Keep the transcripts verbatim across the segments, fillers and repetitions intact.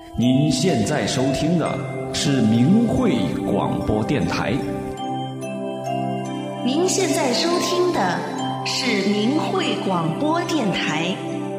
您现在收听的是明慧广播电台。 您现在收听的是明慧广播电台。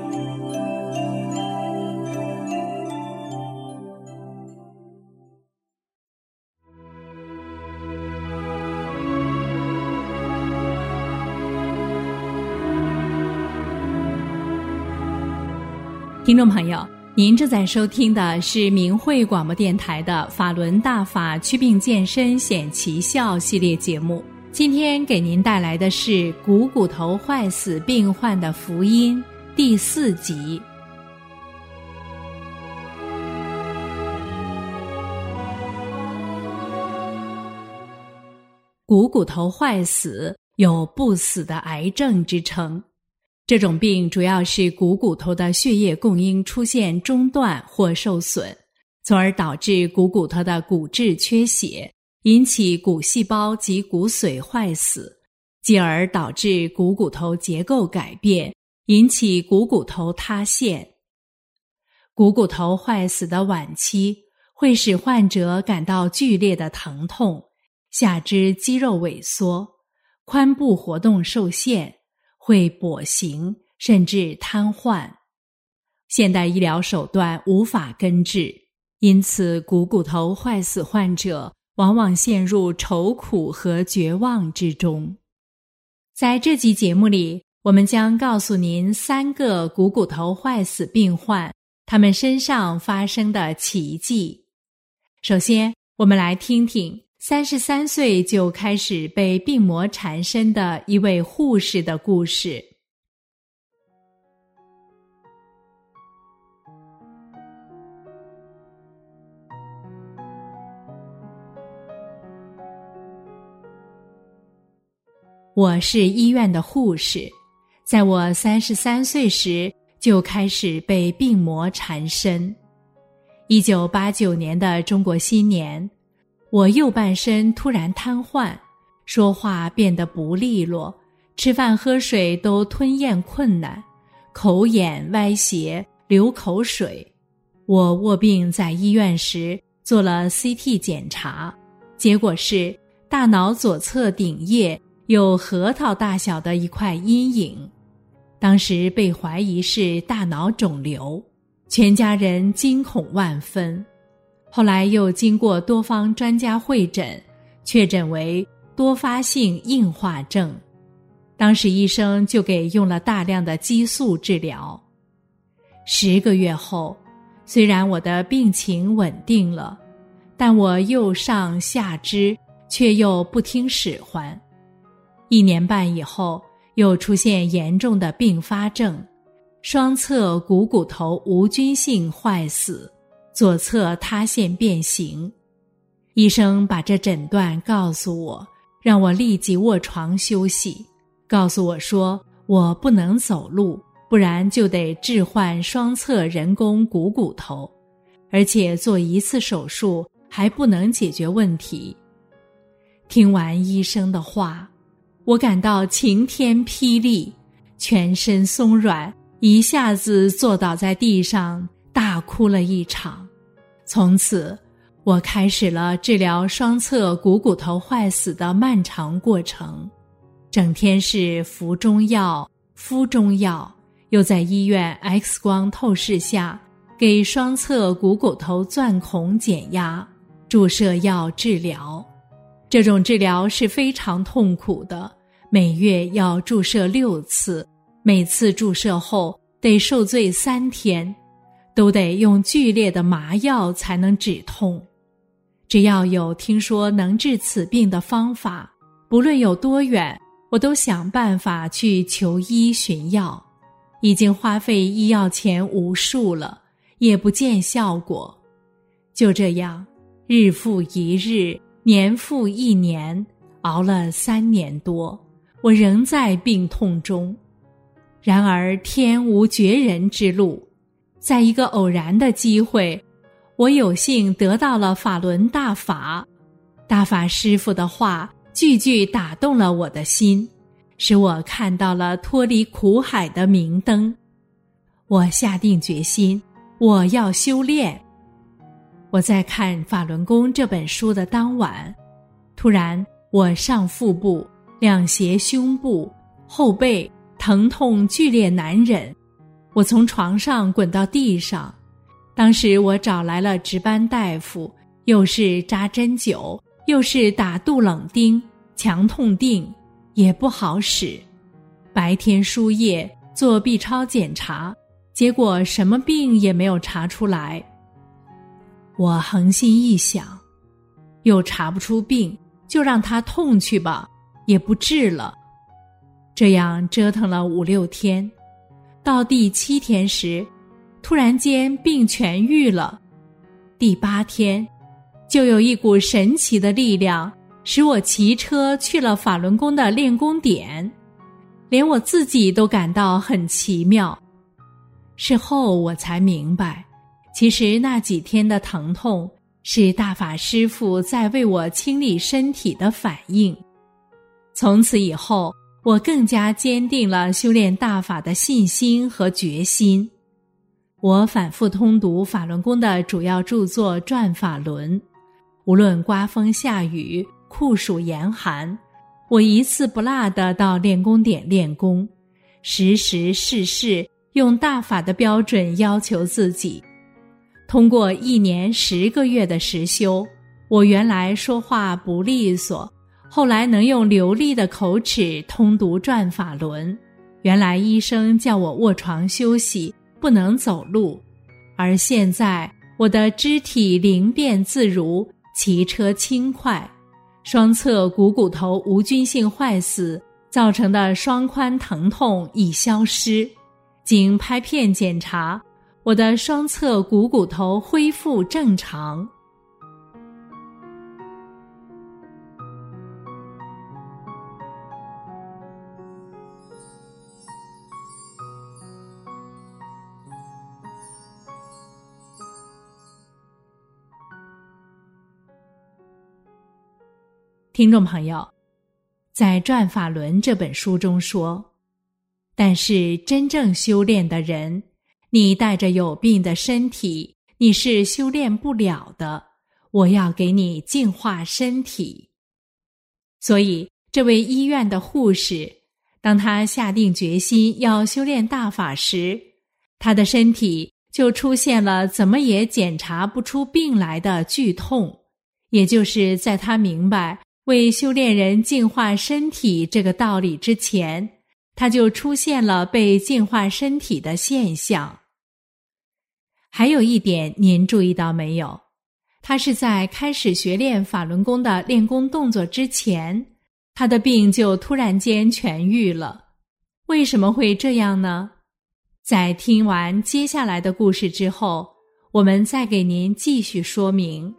听众朋友，您正在收听的是明慧广播电台的法轮大法祛病健身显奇效系列节目。今天给您带来的是股骨头坏死病患的福音第四集。股骨头坏死有不死的癌症之称，这种病主要是股骨头的血液供应出现中断或受损，从而导致股骨头的骨质缺血，引起骨细胞及骨髓坏死，继而导致股骨头结构改变，引起股骨头塌陷。股骨头坏死的晚期会使患者感到剧烈的疼痛，下肢肌肉萎缩，髋部活动受限，会跛行甚至瘫痪。现代医疗手段无法根治，因此股骨头坏死患者往往陷入愁苦和绝望之中。在这期节目里，我们将告诉您三个股骨头坏死病患他们身上发生的奇迹。首先，我们来听听三十三岁就开始被病魔缠身的一位护士的故事。我是医院的护士，在我三十三岁时就开始被病魔缠身。一九八九年的中国新年，我右半身突然瘫痪，说话变得不利落，吃饭喝水都吞咽困难，口眼歪斜，流口水。我卧病在医院时做了 C T 检查，结果是大脑左侧顶叶有核桃大小的一块阴影，当时被怀疑是大脑肿瘤，全家人惊恐万分。后来又经过多方专家会诊，确诊为多发性硬化症。当时医生就给用了大量的激素治疗。十个月后，虽然我的病情稳定了，但我右上下肢却又不听使唤。一年半以后，又出现严重的并发症，双侧股骨头无菌性坏死，左侧塌陷变形。医生把这诊断告诉我，让我立即卧床休息，告诉我说我不能走路，不然就得置换双侧人工股骨头，而且做一次手术还不能解决问题。听完医生的话，我感到晴天霹雳，全身松软，一下子坐倒在地上，大哭了一场。从此，我开始了治疗双侧股骨头坏死的漫长过程，整天是服中药、敷中药，又在医院 X 光透视下给双侧股骨头钻孔减压，注射药治疗。这种治疗是非常痛苦的，每月要注射六次，每次注射后得受罪三天，都得用剧烈的麻药才能止痛。只要有听说能治此病的方法，不论有多远，我都想办法去求医寻药。已经花费医药钱无数了，也不见效果。就这样，日复一日，年复一年，熬了三年多，我仍在病痛中。然而天无绝人之路，在一个偶然的机会，我有幸得到了法轮大法。大法师父的话句句打动了我的心，使我看到了脱离苦海的明灯。我下定决心，我要修炼。 我在看《法轮功》这本书的当晚，突然我上腹部、两胁胸部、后背疼痛剧烈难忍，我从床上滚到地上。当时我找来了值班大夫，又是扎针灸，又是打杜冷丁、强痛定，也不好使。白天输液做 B 超检查，结果什么病也没有查出来。我横心一想，又查不出病，就让他痛去吧，也不治了。这样折腾了五六天，到第七天时，突然间病痊愈了。第八天，就有一股神奇的力量，使我骑车去了法轮功的练功点，连我自己都感到很奇妙。事后我才明白，其实那几天的疼痛是大法师父在为我清理身体的反应。从此以后，我更加坚定了修炼大法的信心和决心。我反复通读法轮功的主要著作《转法轮》，无论刮风下雨、酷暑严寒，我一次不落地到练功点练功，时时事事用大法的标准要求自己。通过一年十个月的实修，我原来说话不利索，后来能用流利的口齿通读转法轮。原来医生叫我卧床休息，不能走路，而现在我的肢体灵便自如，骑车轻快，双侧股骨头无菌性坏死造成的双髋疼痛已消失。经拍片检查，我的双侧股骨头恢复正常。听众朋友，在《转法轮》这本书中说，但是真正修炼的人，你带着有病的身体，你是修炼不了的，我要给你净化身体。所以这位医院的护士，当他下定决心要修炼大法时，他的身体就出现了怎么也检查不出病来的剧痛，也就是在他明白为修炼人净化身体这个道理之前，他就出现了被净化身体的现象。还有一点您注意到没有？他是在开始学练法轮功的练功动作之前，他的病就突然间痊愈了。为什么会这样呢？在听完接下来的故事之后，我们再给您继续说明。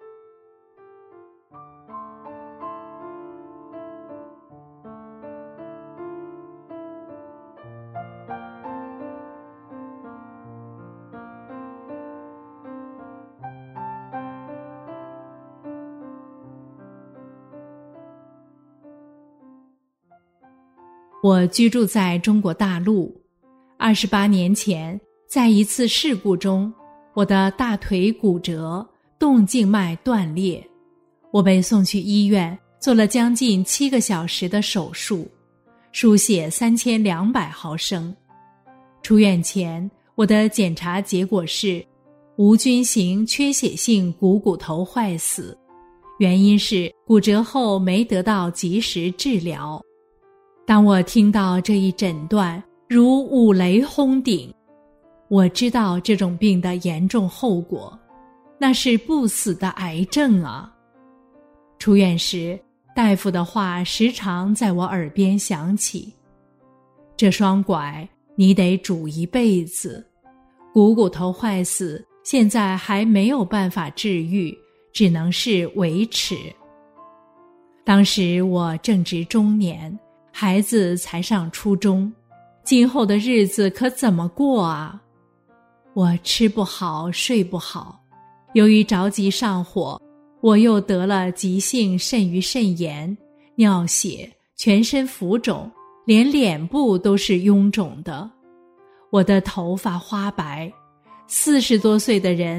我居住在中国大陆，二十八年前，在一次事故中，我的大腿骨折，动静脉断裂，我被送去医院，做了将近七个小时的手术，输血三千两百毫升。出院前，我的检查结果是无菌型缺血性股骨头坏死，原因是骨折后没得到及时治疗。当我听到这一诊断，如五雷轰顶，我知道这种病的严重后果，那是不死的癌症啊！出院时，大夫的话时常在我耳边响起：这双拐你得拄一辈子，股骨头坏死现在还没有办法治愈，只能是维持。当时我正值中年，孩子才上初中，今后的日子可怎么过啊？我吃不好，睡不好，由于着急上火，我又得了急性肾盂肾炎，尿血，全身浮肿，连脸部都是臃肿的。我的头发花白，四十多岁的人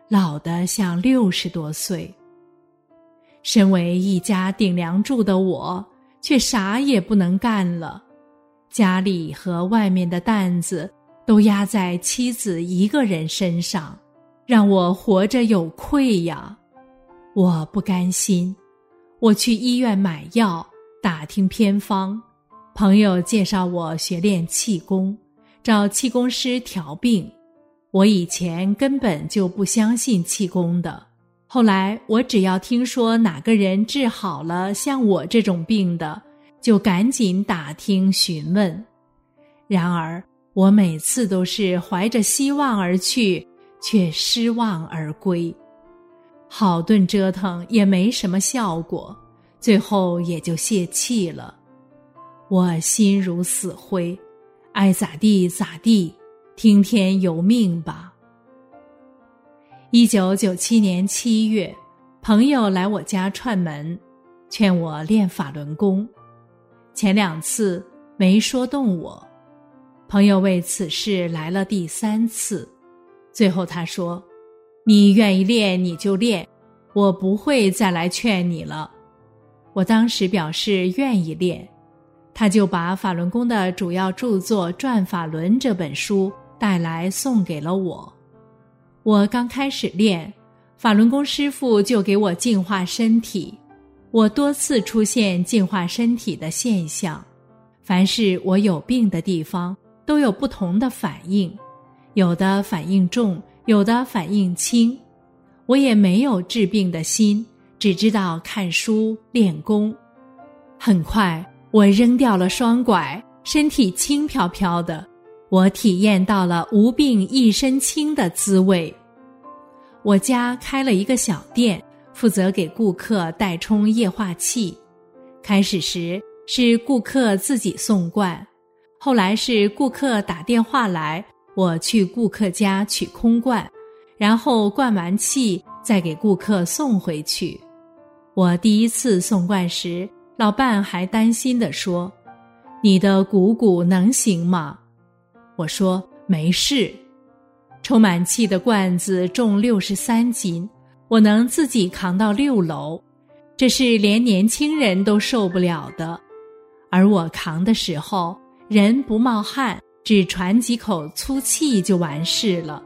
老得像六十多岁。身为一家顶梁柱的我，却啥也不能干了，家里和外面的担子都压在妻子一个人身上，让我活着有愧呀。我不甘心，我去医院买药，打听偏方，朋友介绍我学练气功，找气功师调病。我以前根本就不相信气功的，后来我只要听说哪个人治好了像我这种病的，就赶紧打听询问。然而我每次都是怀着希望而去，却失望而归。好顿折腾也没什么效果，最后也就泄气了。我心如死灰，爱咋地咋地，听天由命吧。一九九七年七月，朋友来我家串门，劝我练法轮功。前两次没说动我，朋友为此事来了第三次，最后他说：你愿意练你就练，我不会再来劝你了。我当时表示愿意练，他就把法轮功的主要著作《转法轮》这本书带来送给了我。我刚开始练，法轮功师父就给我净化身体，我多次出现净化身体的现象，凡是我有病的地方都有不同的反应，有的反应重，有的反应轻。我也没有治病的心，只知道看书练功。很快我扔掉了双拐，身体轻飘飘的，我体验到了无病一身轻的滋味。我家开了一个小店，负责给顾客代充液化气。开始时是顾客自己送罐，后来是顾客打电话来，我去顾客家取空罐，然后灌完气再给顾客送回去。我第一次送罐时，老伴还担心地说：你的股骨能行吗？我说没事。充满气的罐子重六十三斤，我能自己扛到六楼，这是连年轻人都受不了的。而我扛的时候，人不冒汗，只喘几口粗气就完事了。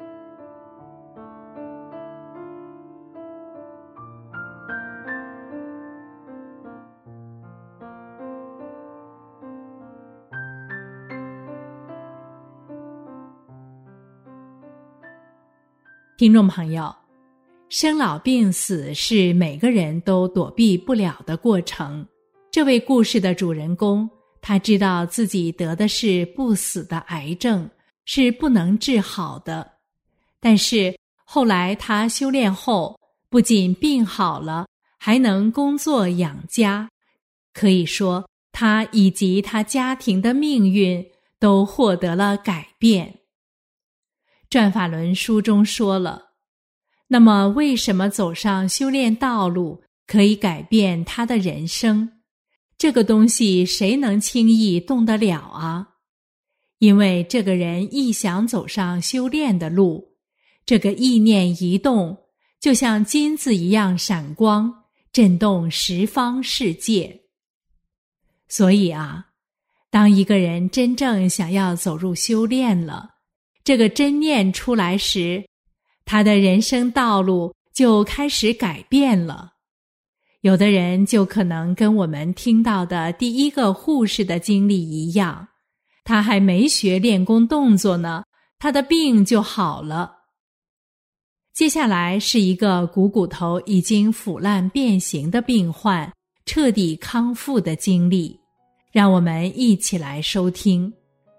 听众朋友，生老病死是每个人都躲避不了的过程。这位故事的主人公，他知道自己得的是不死的癌症，是不能治好的。但是后来他修炼后，不仅病好了，还能工作养家。可以说，他以及他家庭的命运都获得了改变。转法轮书中说了，那么为什么走上修炼道路可以改变他的人生？这个东西谁能轻易动得了啊？因为这个人一想走上修炼的路，这个意念一动，就像金子一样闪光，震动十方世界。所以啊，当一个人真正想要走入修炼了，这个真念出来时，他的人生道路就开始改变了。有的人就可能跟我们听到的第一个护士的经历一样，他还没学练功动作呢，他的病就好了。接下来是一个股骨头已经腐烂变形的病患彻底康复的经历，让我们一起来收听。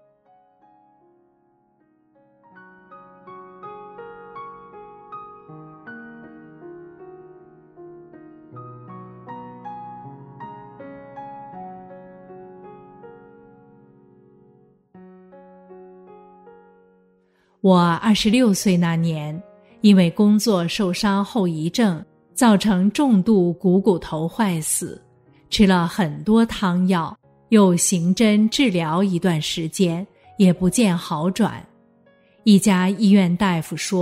我二十六岁那年，因为工作受伤后遗症，造成重度股骨头坏死，吃了很多汤药，又行针治疗一段时间，也不见好转。一家医院大夫说，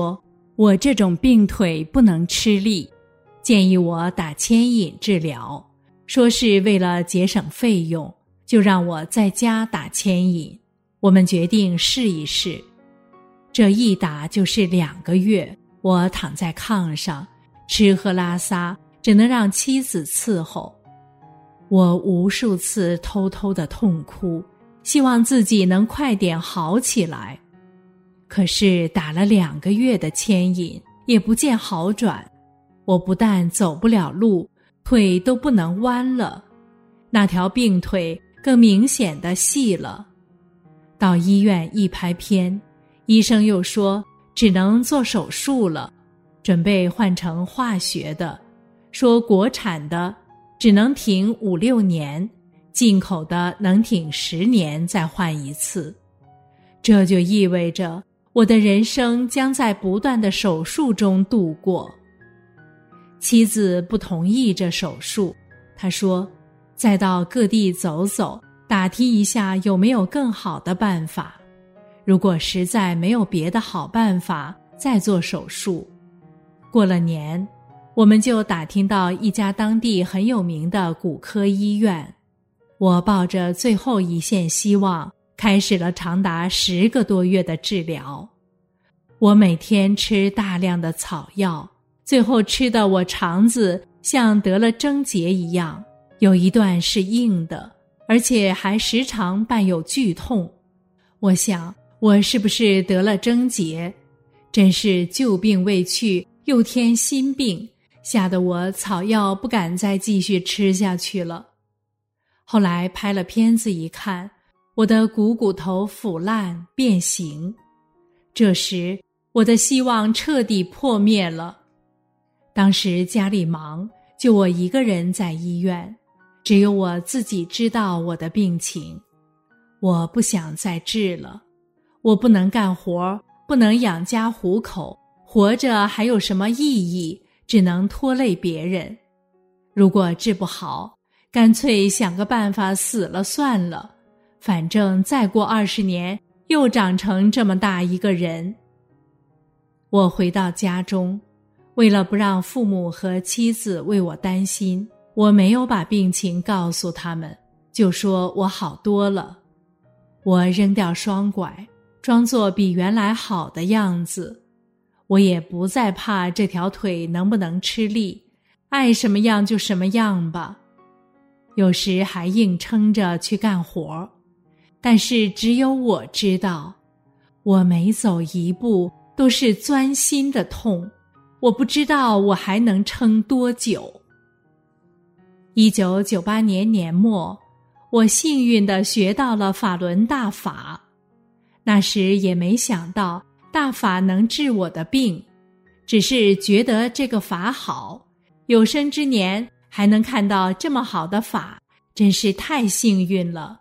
我这种病腿不能吃力，建议我打牵引治疗，说是为了节省费用，就让我在家打牵引。我们决定试一试。这一打就是两个月，我躺在炕上，吃喝拉撒只能让妻子伺候。我无数次偷偷的痛哭，希望自己能快点好起来。可是打了两个月的牵引，也不见好转。我不但走不了路，腿都不能弯了，那条病腿更明显的细了。到医院一拍片，医生又说只能做手术了，准备换成化学的，说国产的只能挺五六年，进口的能挺十年再换一次。这就意味着我的人生将在不断的手术中度过。妻子不同意这手术，她说再到各地走走，打听一下有没有更好的办法，如果实在没有别的好办法，再做手术。过了年，我们就打听到一家当地很有名的骨科医院，我抱着最后一线希望，开始了长达十个多月的治疗。我每天吃大量的草药，最后吃的我肠子像得了症结一样，有一段是硬的，而且还时常伴有剧痛。我想我是不是得了症结？真是旧病未去，又添新病，吓得我草药不敢再继续吃下去了。后来拍了片子一看，我的股骨头腐烂变形，这时我的希望彻底破灭了。当时家里忙，就我一个人在医院，只有我自己知道我的病情。我不想再治了，我不能干活，不能养家糊口，活着还有什么意义？只能拖累别人。如果治不好，干脆想个办法死了算了，反正再过二十年又长成这么大一个人。我回到家中，为了不让父母和妻子为我担心，我没有把病情告诉他们，就说我好多了。我扔掉双拐，装作比原来好的样子。我也不再怕这条腿能不能吃力，爱什么样就什么样吧。有时还硬撑着去干活，但是只有我知道，我每走一步都是钻心的痛，我不知道我还能撑多久。一九九八年年末，我幸运地学到了法轮大法。那时也没想到大法能治我的病，只是觉得这个法好，有生之年还能看到这么好的法，真是太幸运了。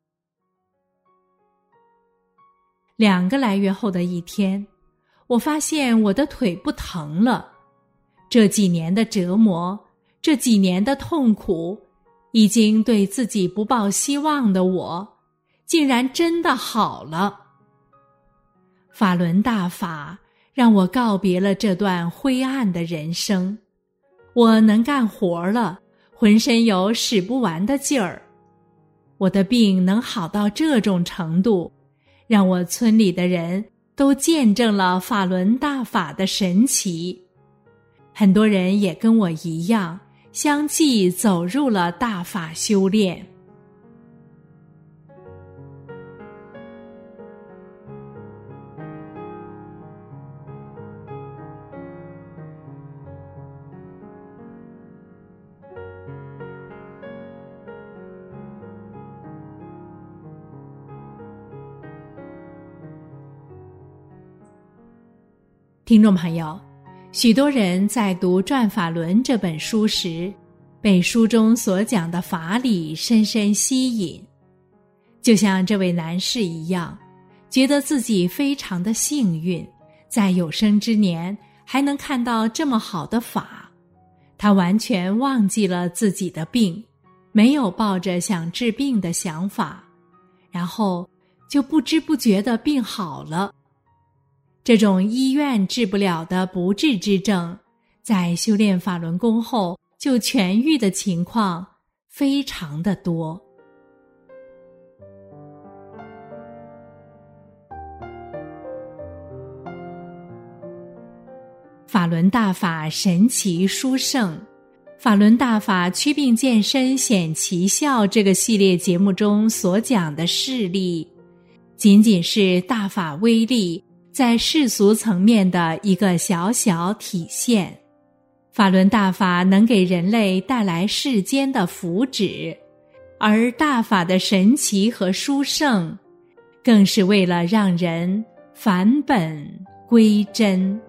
两个来月后的一天，我发现我的腿不疼了。这几年的折磨，这几年的痛苦，已经对自己不抱希望的我，竟然真的好了。法轮大法让我告别了这段灰暗的人生，我能干活了，浑身有使不完的劲儿。我的病能好到这种程度，让我村里的人都见证了法轮大法的神奇。很多人也跟我一样，相继走入了大法修炼。听众朋友，许多人在读《转法轮》这本书时，被书中所讲的法理深深吸引，就像这位男士一样，觉得自己非常的幸运，在有生之年还能看到这么好的法。他完全忘记了自己的病，没有抱着想治病的想法，然后就不知不觉地病好了。 这种医院治不了的不治之症，在修炼法轮功后就痊愈的情况非常的多。法轮大法神奇殊胜，法轮大法祛病健身显奇效这个系列节目中所讲的事例，仅仅是大法威力在世俗层面的一个小小体现。法轮大法能给人类带来世间的福祉，而大法的神奇和殊胜，更是为了让人返本归真。